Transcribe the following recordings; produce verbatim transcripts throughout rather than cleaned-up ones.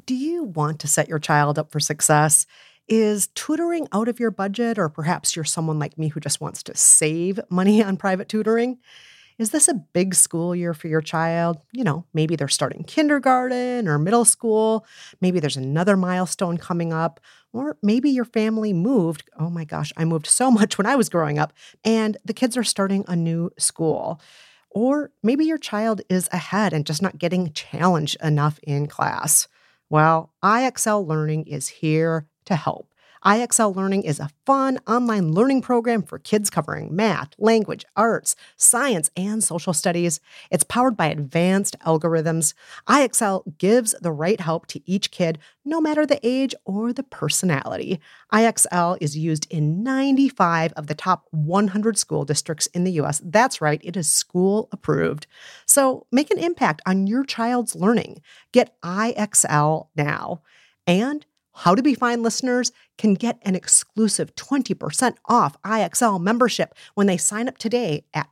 Do you want to set your child up for success? Is tutoring out of your budget, or perhaps you're someone like me who just wants to save money on private tutoring? Is this a big school year for your child? You know, maybe they're starting kindergarten or middle school. Maybe there's another milestone coming up. Or maybe your family moved. Oh my gosh, I moved so much when I was growing up, and the kids are starting a new school. Or maybe your child is ahead and just not getting challenged enough in class. Well, I X L Learning is here to help. I X L Learning is a fun online learning program for kids covering math, language, arts, science, and social studies. It's powered by advanced algorithms. I X L gives the right help to each kid, no matter the age or the personality. I X L is used in ninety-five of the top one hundred school districts in the U S. That's right, it is school approved. So make an impact on your child's learning. Get I X L now. And How to Be Fine listeners can get an exclusive twenty percent off I X L membership when they sign up today at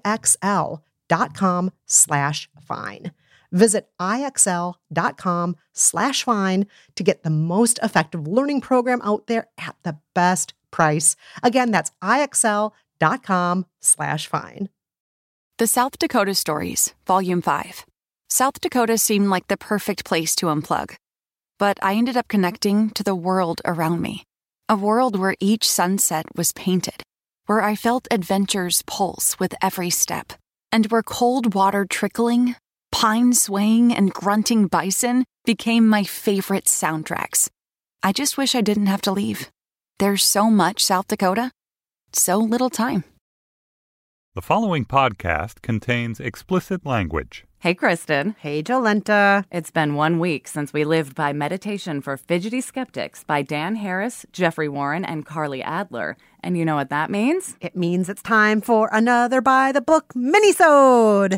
ixl.com slash fine. Visit ixl.com slash fine to get the most effective learning program out there at the best price. Again, that's ixl.com slash fine. The South Dakota Stories, Volume five. South Dakota seemed like the perfect place to unplug. But I ended up connecting to the world around me. A world where each sunset was painted, where I felt adventure's pulse with every step, and where cold water trickling, pine swaying, and grunting bison became my favorite soundtracks. I just wish I didn't have to leave. There's so much South Dakota, so little time. The following podcast contains explicit language. Hey, Kristen. Hey, Jolenta. It's been one week since we lived by Meditation for Fidgety Skeptics by Dan Harris, Jeffrey Warren, and Carly Adler. And you know what that means? It means it's time for another By the Book minisode.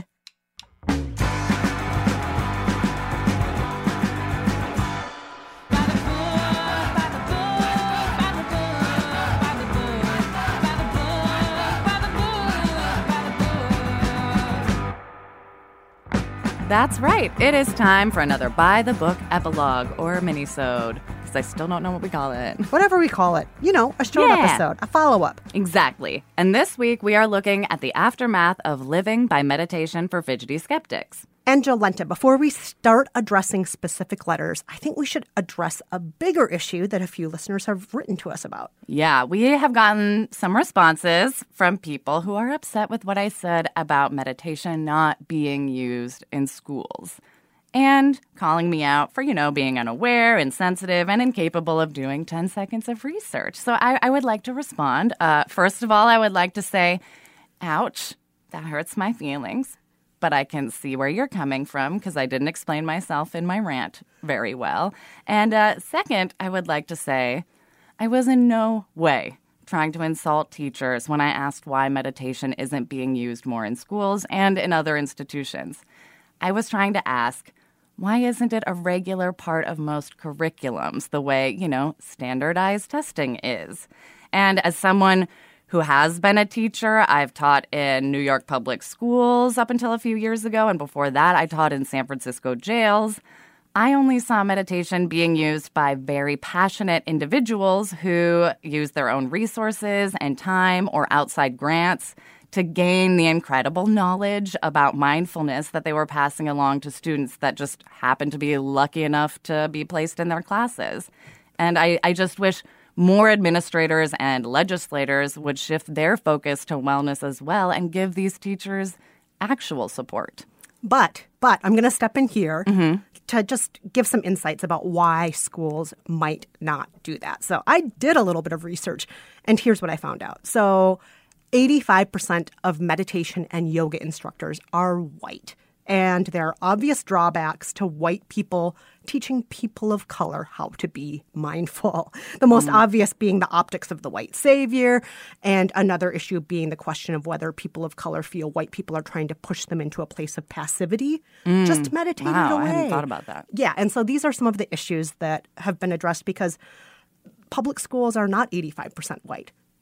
That's right. It is time for another By the Book epilogue or minisode, because I still don't know what we call it. Whatever we call it. You know, a short Yeah. episode, a follow-up. Exactly. And this week we are looking at the aftermath of living by Meditation for Fidgety Skeptics. And Jolenta, before we start addressing specific letters, I think we should address a bigger issue that a few listeners have written to us about. Yeah, we have gotten some responses from people who are upset with what I said about meditation not being used in schools, and calling me out for, you know, being unaware, insensitive, and incapable of doing ten seconds of research. So I, I would like to respond. Uh, first of all, I would like to say, ouch, that hurts my feelings. But I can see where you're coming from because I didn't explain myself in my rant very well. And uh, second, I would like to say I was in no way trying to insult teachers when I asked why meditation isn't being used more in schools and in other institutions. I was trying to ask, why isn't it a regular part of most curriculums the way, you know, standardized testing is? And as someone who has been a teacher, I've taught in New York public schools up until a few years ago, and before that I taught in San Francisco jails. I only saw meditation being used by very passionate individuals who use their own resources and time or outside grants to gain the incredible knowledge about mindfulness that they were passing along to students that just happened to be lucky enough to be placed in their classes. And I, I just wish more administrators and legislators would shift their focus to wellness as well and give these teachers actual support. But, but I'm going to step in here Mm-hmm. to just give some insights about why schools might not do that. So I did a little bit of research, and here's what I found out. So eighty-five percent of meditation and yoga instructors are white. And there are obvious drawbacks to white people teaching people of color how to be mindful. The most mm. obvious being the optics of the white savior, and another issue being the question of whether people of color feel white people are trying to push them into a place of passivity. Mm. Just meditate wow, it away. I hadn't thought about that. Yeah, and so these are some of the issues that have been addressed because public schools are not eighty-five percent white.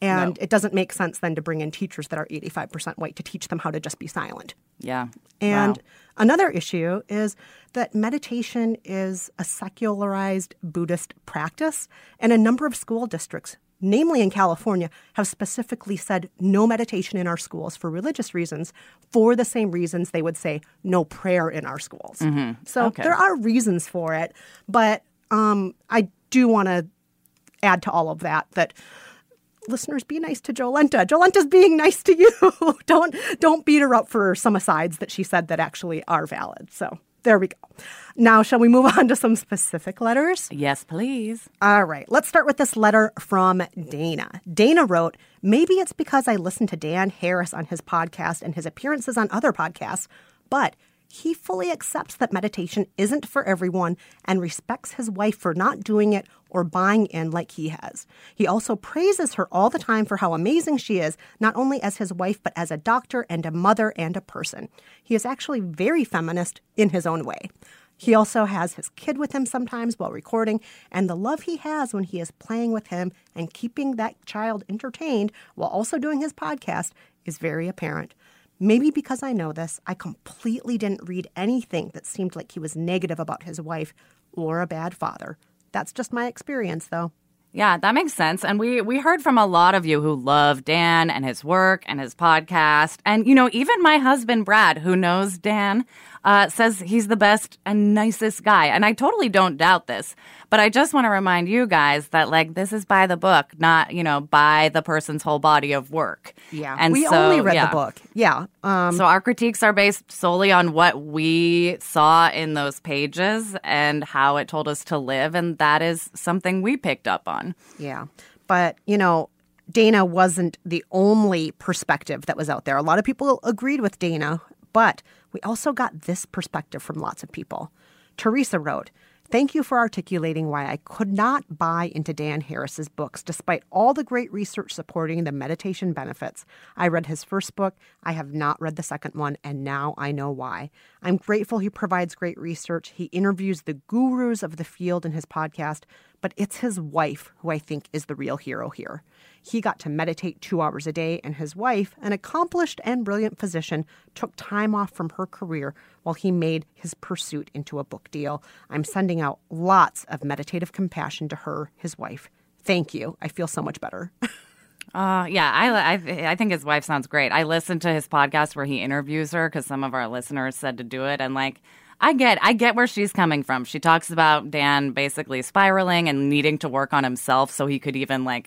And No. it doesn't make sense then to bring in teachers that are eighty-five percent white to teach them how to just be silent. Yeah. And Wow. another issue is that meditation is a secularized Buddhist practice, and a number of school districts, namely in California, have specifically said no meditation in our schools for religious reasons, for the same reasons they would say no prayer in our schools. Mm-hmm. So Okay. there are reasons for it, but um, I do want to add to all of that that listeners, be nice to Jolenta. Jolenta's being nice to you. don't don't beat her up for some asides that she said that actually are valid. So there we go. Now, shall we move on to some specific letters? Yes, please. All right. Let's start with this letter from Dana. Dana wrote, maybe it's because I listened to Dan Harris on his podcast and his appearances on other podcasts, but he fully accepts that meditation isn't for everyone and respects his wife for not doing it or buying in like he has. He also praises her all the time for how amazing she is, not only as his wife, but as a doctor and a mother and a person. He is actually very feminist in his own way. He also has his kid with him sometimes while recording, and the love he has when he is playing with him and keeping that child entertained while also doing his podcast is very apparent. Maybe because I know this, I completely didn't read anything that seemed like he was negative about his wife or a bad father. That's just my experience, though. Yeah, that makes sense. And we we heard from a lot of you who love Dan and his work and his podcast. And, you know, even my husband, Brad, who knows Dan, uh, says he's the best and nicest guy. And I totally don't doubt this. But I just want to remind you guys that, like, this is by the book, not, you know, by the person's whole body of work. Yeah, and we so, only read yeah. the book. Yeah. Um, So our critiques are based solely on what we saw in those pages and how it told us to live. And that is something we picked up on. Yeah. But, you know, Dana wasn't the only perspective that was out there. A lot of people agreed with Dana, but we also got this perspective from lots of people. Teresa wrote, thank you for articulating why I could not buy into Dan Harris's books, despite all the great research supporting the meditation benefits. I read his first book. I have not read the second one, and now I know why. I'm grateful he provides great research. He interviews the gurus of the field in his podcast, but it's his wife who I think is the real hero here. He got to meditate two hours a day, and his wife, an accomplished and brilliant physician, took time off from her career while he made his pursuit into a book deal. I'm sending out lots of meditative compassion to her, his wife. Thank you. I feel so much better. Uh, yeah, I, I, I think his wife sounds great. I listened to his podcast where he interviews her because some of our listeners said to do it. And, like, I get I get where she's coming from. She talks about Dan basically spiraling and needing to work on himself so he could even, like,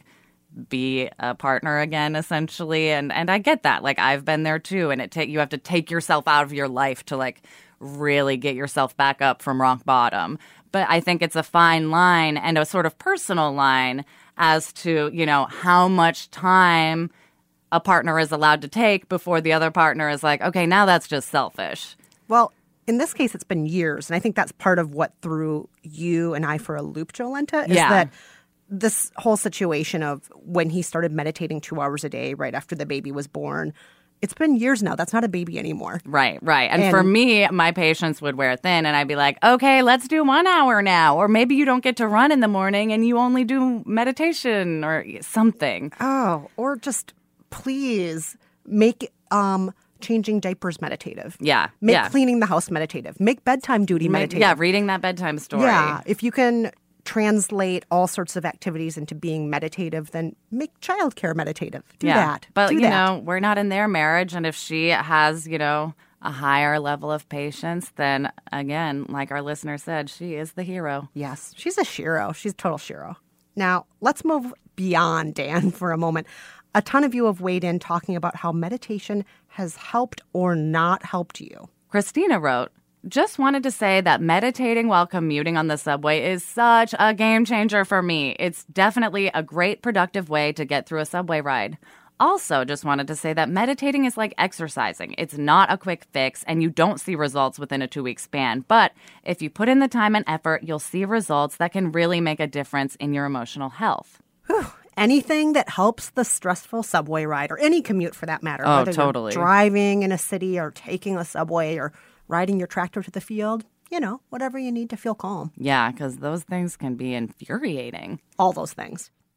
be a partner again, essentially. And and I get that. Like, I've been there too. And it take you have to take yourself out of your life to, like, really get yourself back up from rock bottom. But I think it's a fine line and a sort of personal line as to, you know, how much time a partner is allowed to take before the other partner is like, okay, now that's just selfish. Well, in this case, it's been years. And I think that's part of what threw you and I for a loop, Jolenta, is Yeah. that this whole situation of when he started meditating two hours a day right after the baby was born, it's been years now. That's not a baby anymore. Right, right. And, And- for me, my patience would wear thin, and I'd be like, okay, let's do one hour now. Or maybe you don't get to run in the morning and you only do meditation or something. Oh, or just please make um, changing diapers meditative. Yeah, Make yeah. cleaning the house meditative. Make bedtime duty Ma- meditative. Yeah, reading that bedtime story. Yeah, if you can translate all sorts of activities into being meditative, then make childcare meditative. Do Yeah. that. But, Do you that. know, we're not in their marriage. And if she has, you know, a higher level of patience, then again, like our listener said, she is the hero. Yes, she's a shiro. She's a total shiro. Now, let's move beyond Dan for a moment. A ton of you have weighed in talking about how meditation has helped or not helped you. Christina wrote, just wanted to say that meditating while commuting on the subway is such a game changer for me. It's definitely a great productive way to get through a subway ride. Also, just wanted to say that meditating is like exercising. It's not a quick fix, and you don't see results within a two-week span. But if you put in the time and effort, you'll see results that can really make a difference in your emotional health. Whew. Anything that helps the stressful subway ride, or any commute for that matter. Oh, whether totally. You're driving in a city or taking a subway or riding your tractor to the field, you know, whatever you need to feel calm. Yeah, because those things can be infuriating. All those things.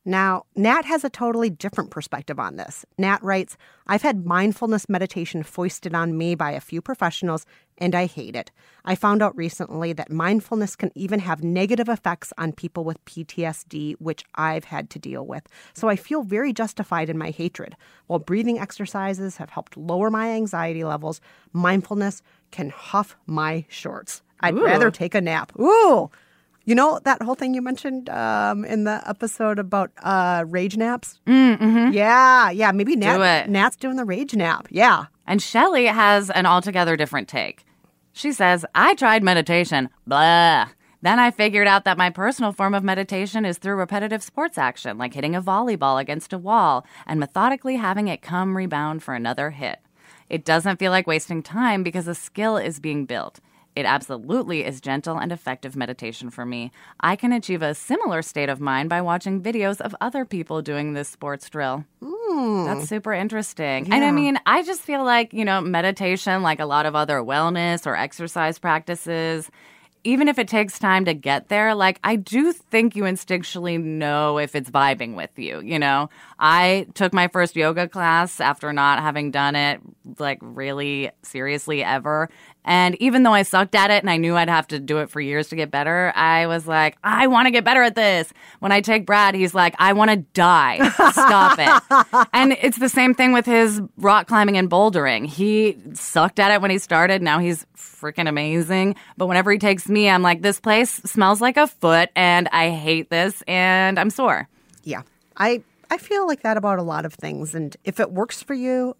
Now, Nat has a totally different perspective on this. Nat writes, I've had mindfulness meditation foisted on me by a few professionals, and I hate it. I found out recently that mindfulness can even have negative effects on people with P T S D, which I've had to deal with. So I feel very justified in my hatred. While breathing exercises have helped lower my anxiety levels, mindfulness can huff my shorts. I'd Ooh. rather take a nap. Ooh! You know that whole thing you mentioned um, in the episode about uh, rage naps? Mm-hmm. Yeah, yeah. Maybe Nat, Do it. Nat's doing the rage nap. Yeah. And Shelley has an altogether different take. She says, I tried meditation, blah. Then I figured out that my personal form of meditation is through repetitive sports action, like hitting a volleyball against a wall and methodically having it come rebound for another hit. It doesn't feel like wasting time because a skill is being built. It absolutely is gentle and effective meditation for me. I can achieve a similar state of mind by watching videos of other people doing this sports drill. Mm. That's super interesting. Yeah. And I mean, I just feel like, you know, meditation, like a lot of other wellness or exercise practices, even if it takes time to get there, like I do think you instinctually know if it's vibing with you, you know? I took my first yoga class after not having done it like really seriously ever. And even though I sucked at it and I knew I'd have to do it for years to get better, I was like, I want to get better at this. When I take Brad, he's like, I want to die. Stop it. And it's the same thing with his rock climbing and bouldering. He sucked at it when he started. Now he's freaking amazing. But whenever he takes me, I'm like, this place smells like a foot and I hate this and I'm sore. Yeah. I I feel like that about a lot of things. And if it works for you,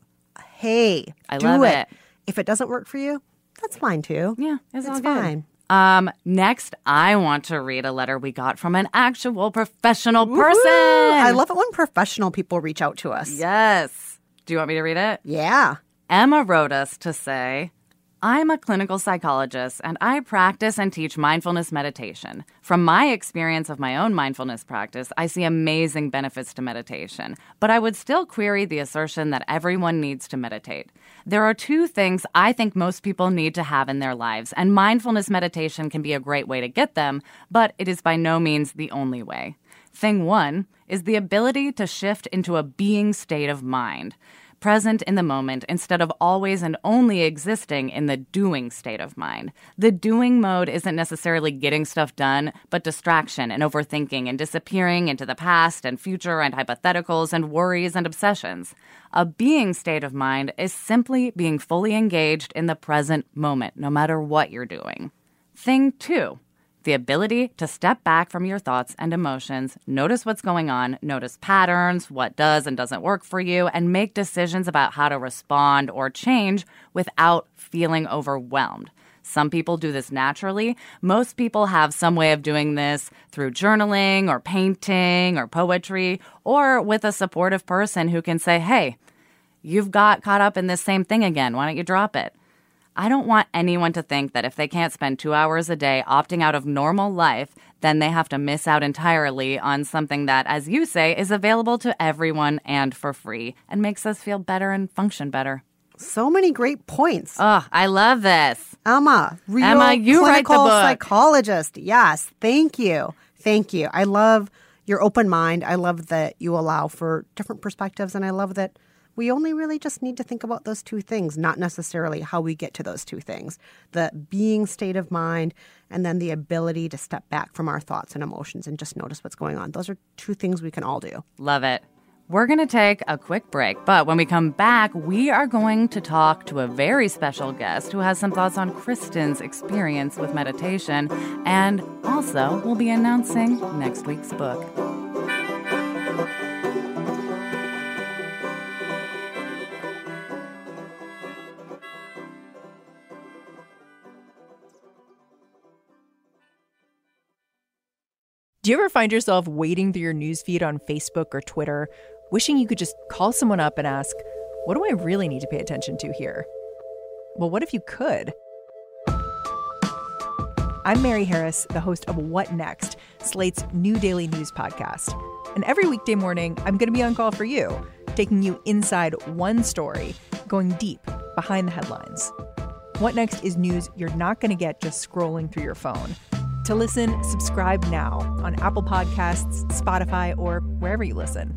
hey, I do love it. it. If it doesn't work for you, that's fine too. Yeah, it's, all It's good. fine. Um, next, I want to read a letter we got from an actual professional Woo-hoo! person. I love it when professional people reach out to us. Yes. Do you want me to read it? Yeah. Emma wrote us to say, I'm a clinical psychologist and I practice and teach mindfulness meditation. From my experience of my own mindfulness practice, I see amazing benefits to meditation, but I would still query the assertion that everyone needs to meditate. There are two things I think most people need to have in their lives, and mindfulness meditation can be a great way to get them, but it is by no means the only way. Thing one is the ability to shift into a being state of mind, present in the moment instead of always and only existing in the doing state of mind. The doing mode isn't necessarily getting stuff done, but distraction and overthinking and disappearing into the past and future and hypotheticals and worries and obsessions. A being state of mind is simply being fully engaged in the present moment, no matter what you're doing. Thing two. The ability to step back from your thoughts and emotions, notice what's going on, notice patterns, what does and doesn't work for you, and make decisions about how to respond or change without feeling overwhelmed. Some people do this naturally. Most people have some way of doing this through journaling or painting or poetry, or with a supportive person who can say, hey, you've got caught up in this same thing again. Why don't you drop it? I don't want anyone to think that if they can't spend two hours a day opting out of normal life, then they have to miss out entirely on something that, as you say, is available to everyone and for free and makes us feel better and function better. So many great points. Oh, I love this. Emma, real Emma, you write the clinical book. psychologist. Yes, thank you. Thank you. I love your open mind. I love that you allow for different perspectives, and I love that we only really just need to think about those two things, not necessarily how we get to those two things. The being state of mind and then the ability to step back from our thoughts and emotions and just notice what's going on. Those are two things we can all do. Love it. We're going to take a quick break, but when we come back, we are going to talk to a very special guest who has some thoughts on Kristen's experience with meditation, and also we'll be announcing next week's book. Do you ever find yourself wading through your newsfeed on Facebook or Twitter, wishing you could just call someone up and ask, what do I really need to pay attention to here? Well, what if you could? I'm Mary Harris, the host of What Next, Slate's new daily news podcast. And every weekday morning, I'm going to be on call for you, taking you inside one story, going deep behind the headlines. What Next is news you're not going to get just scrolling through your phone. To listen, subscribe now on Apple Podcasts, Spotify, or wherever you listen.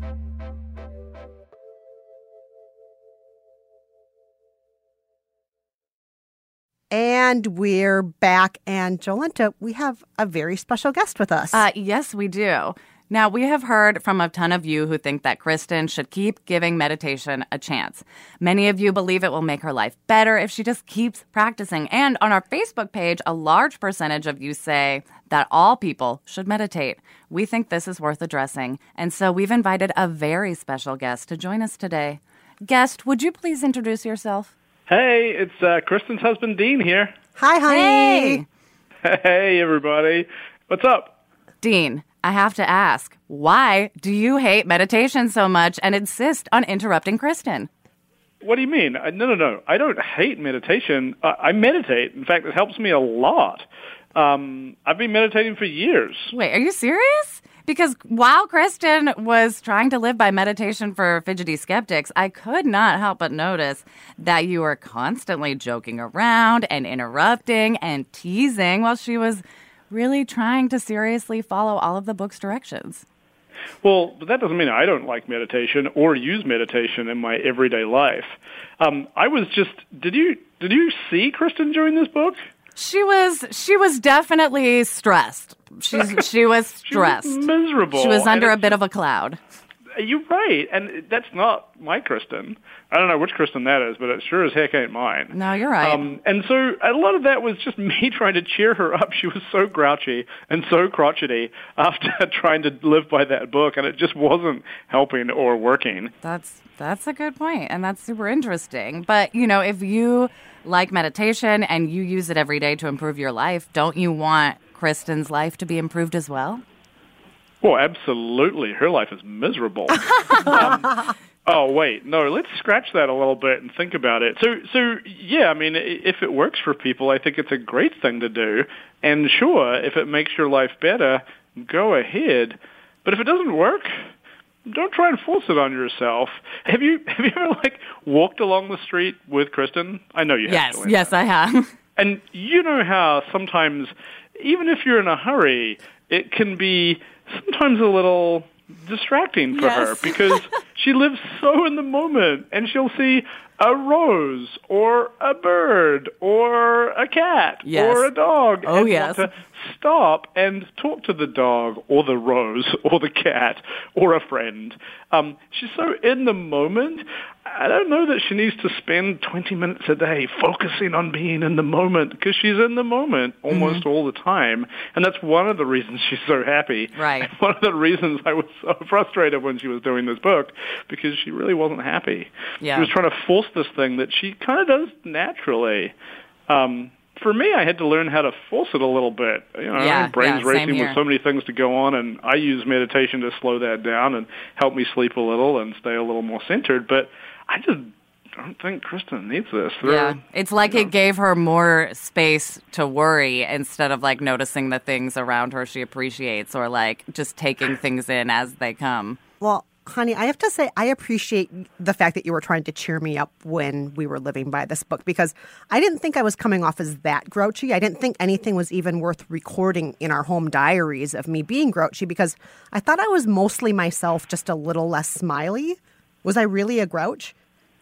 And we're back. And Jolenta, we have a very special guest with us. Uh, yes, we do. Now, we have heard from a ton of you who think that Kristen should keep giving meditation a chance. Many of you believe it will make her life better if she just keeps practicing. And on our Facebook page, a large percentage of you say that all people should meditate. We think this is worth addressing. And so we've invited a very special guest to join us today. Guest, would you please introduce yourself? Hey, it's uh, Kristen's husband, Dean, here. Hi, honey. Hey. Hey, everybody. What's up? Dean, I have to ask, why do you hate meditation so much and insist on interrupting Kristen? What do you mean? Uh, no, no, no. I don't hate meditation. Uh, I meditate. In fact, it helps me a lot. Um, I've been meditating for years. Wait, are you serious? Because while Kristen was trying to live by meditation for fidgety skeptics, I could not help but notice that you were constantly joking around and interrupting and teasing while she was really trying to seriously follow all of the book's directions. Well, but that doesn't mean I don't like meditation or use meditation in my everyday life. Um, I was just, did you did you see Kristen during this book? She was she was definitely stressed. She's she was stressed. She was miserable. She was under a bit of a cloud. You're right, and that's not my Kristen. I don't know which Kristen that is, but it sure as heck ain't mine. No, you're right. Um, and so a lot of that was just me trying to cheer her up. She was so grouchy and so crotchety after trying to live by that book, and it just wasn't helping or working. That's that's a good point, and that's super interesting. But, you know, if you like meditation and you use it every day to improve your life, don't you want Kristen's life to be improved as well? Well, absolutely. Her life is miserable. um, oh, wait. No, let's scratch that a little bit and think about it. So, so yeah, I mean, if it works for people, I think it's a great thing to do. And sure, if it makes your life better, go ahead. But if it doesn't work, don't try and force it on yourself. Have you have you ever, like, walked along the street with Kristen? I know you have. Yes, yes, I have. And you know how sometimes, even if you're in a hurry, it can be sometimes a little distracting for yes. her because she lives so in the moment, and she'll see a rose or a bird or a cat yes. or a dog oh, and yes. want to stop and talk to the dog or the rose or the cat or a friend. Um, she's so in the moment. I don't know that she needs to spend twenty minutes a day focusing on being in the moment, because she's in the moment almost mm-hmm. all the time. And that's one of the reasons she's so happy. Right. And one of the reasons I was so frustrated when she was doing this book, because she really wasn't happy. Yeah. She was trying to force this thing that she kind of does naturally. Um, for me, I had to learn how to force it a little bit. You know, yeah, my brain's yeah, racing here. with so many things to go on, and I use meditation to slow that down and help me sleep a little and stay a little more centered. But I just don't think Kristen needs this. They're, yeah, it's like you it know. gave her more space to worry instead of, like, noticing the things around her she appreciates or, like, just taking things in as they come. Well, honey, I have to say I appreciate the fact that you were trying to cheer me up when we were living by this book, because I didn't think I was coming off as that grouchy. I didn't think anything was even worth recording in our home diaries of me being grouchy, because I thought I was mostly myself, just a little less smiley. Was I really a grouch?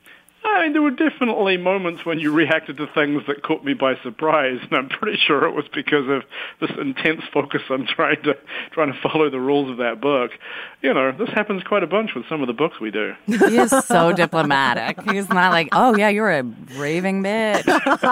I mean, there were definitely moments when you reacted to things that caught me by surprise, and I'm pretty sure it was because of this intense focus on trying to trying to follow the rules of that book. You know, this happens quite a bunch with some of the books we do. He is so diplomatic. He's not like, oh, yeah, you're a raving bitch.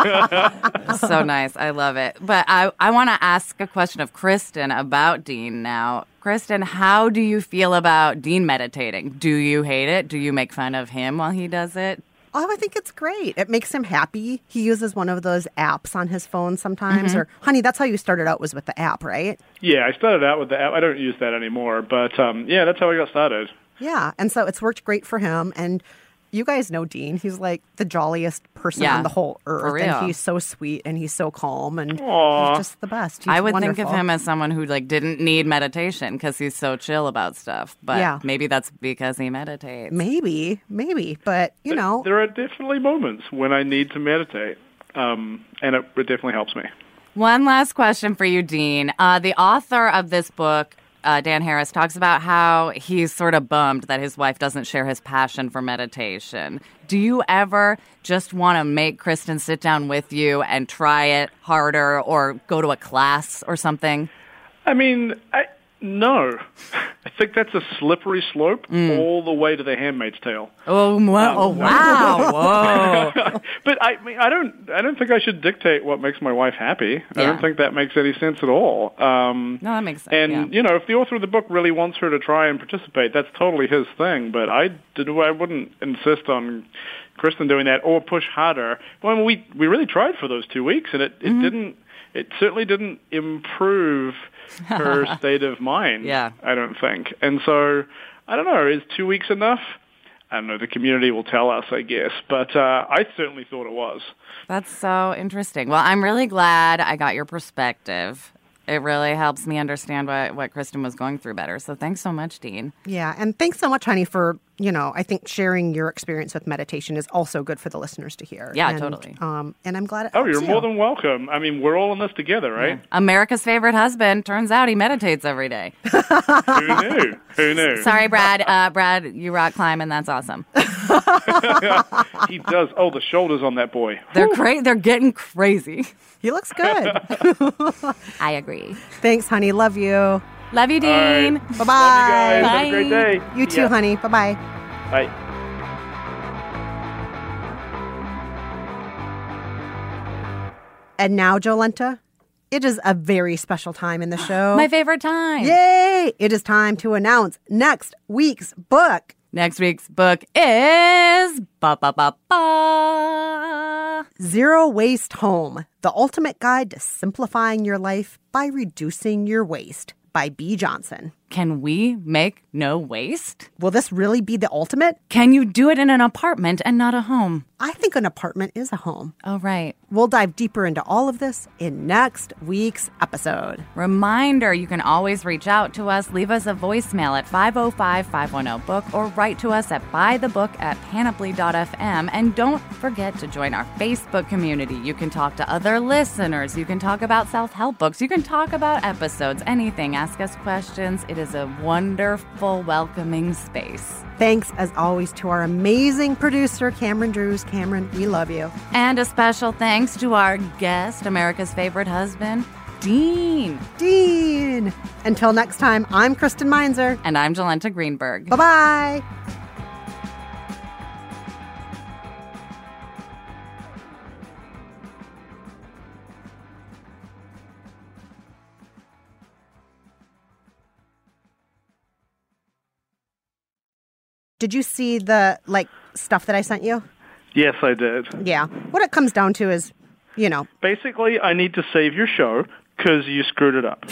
So nice. I love it. But I, I want to ask a question of Kristen about Dean now. Kristen, how do you feel about Dean meditating? Do you hate it? Do you make fun of him while he does it? Oh, I think it's great. It makes him happy. He uses one of those apps on his phone sometimes. Mm-hmm. Or, honey, that's how you started out, was with the app, right? Yeah, I started out with the app. I don't use that anymore. But, um, yeah, that's how I got started. Yeah, and so it's worked great for him. And you guys know Dean. He's like the jolliest person yeah, on the whole earth. For real. And he's so sweet and he's so calm and Aww. he's just the best. He's I would wonderful. think of him as someone who, like, didn't need meditation because he's so chill about stuff. But yeah. maybe that's because he meditates. Maybe, maybe. But, you There- know. There are definitely moments when I need to meditate, um, and it, it definitely helps me. One last question for you, Dean. Uh, the author of this book, uh, Dan Harris, talks about how he's sort of bummed that his wife doesn't share his passion for meditation. Do you ever just want to make Kristen sit down with you and try it harder or go to a class or something? I mean, I, no. I think that's a slippery slope mm. all the way to The Handmaid's Tale. Oh, wow. Um, oh, wow. Whoa. But I mean, I don't I don't think I should dictate what makes my wife happy. Yeah. I don't think that makes any sense at all. Um, no, that makes sense. And, yeah. you know, if the author of the book really wants her to try and participate, that's totally his thing. But I, did, I wouldn't insist on Kristen doing that or push harder. Well, we, we really tried for those two weeks, and it, it mm-hmm. didn't, it certainly didn't improve her state of mind, yeah. I don't think. And so, I don't know, is two weeks enough? I don't know, the community will tell us, I guess. But uh, I certainly thought it was. That's so interesting. Well, I'm really glad I got your perspective. It really helps me understand what, what Kristen was going through better. So thanks so much, Dean. Yeah, and thanks so much, honey, for, you know, I think sharing your experience with meditation is also good for the listeners to hear. Yeah, and, totally. Um, and I'm glad it Oh, helps you're you. more than welcome. I mean, we're all in this together, right? Yeah. America's favorite husband. Turns out he meditates every day. Who knew? Who knew? Sorry, Brad. Uh, Brad, you rock climbing. That's awesome. He does. Oh, the shoulders on that boy. They're cra- They're getting crazy. He looks good. I agree. Thanks, honey. Love you. Love you, Dean. Right. Bye-bye. Love you guys. Bye. Have a great day. You too, yeah. honey. Bye-bye. Bye. And now, Jolenta, it is a very special time in the show. My favorite time. Yay! It is time to announce next week's book. Next week's book is ba ba ba ba. Zero Waste Home: The Ultimate Guide to Simplifying Your Life by Reducing Your Waste by B. Johnson. Can we make no waste? Will this really be the ultimate? Can you do it in an apartment and not a home? I think an apartment is a home. Oh, right. We'll dive deeper into all of this in next week's episode. Reminder, you can always reach out to us. Leave us a voicemail at five oh five, five one oh, book or write to us at buythebook at panoply dot f m. And don't forget to join our Facebook community. You can talk to other listeners. You can talk about self-help books. You can talk about episodes, anything. Ask us questions. It is a wonderful, welcoming space. Thanks, as always, to our amazing producer, Cameron Drews. Cameron, we love you. And a special thanks to our guest, America's favorite husband, Dean. Dean. Until next time, I'm Kristen Meinzer. And I'm Jolenta Greenberg. Bye-bye. Did you see the, like, stuff that I sent you? Yes, I did. Yeah. What it comes down to is, you know. Basically, I need to save your show because you screwed it up.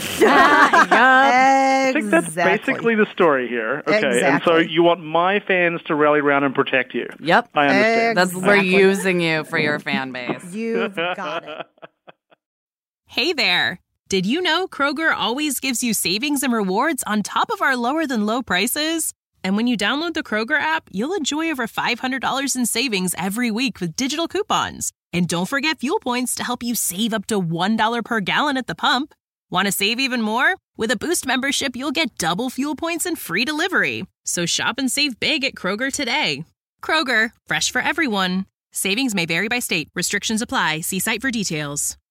I think that's basically the story here. Okay, Exactly. And so you want my fans to rally around and protect you. Yep. I understand. That's we're using you for your fan base. You've got it. Hey there. Did you know Kroger always gives you savings and rewards on top of our lower than low prices? And when you download the Kroger app, you'll enjoy over five hundred dollars in savings every week with digital coupons. And don't forget fuel points to help you save up to one dollar per gallon at the pump. Want to save even more? With a Boost membership, you'll get double fuel points and free delivery. So shop and save big at Kroger today. Kroger, fresh for everyone. Savings may vary by state. Restrictions apply. See site for details.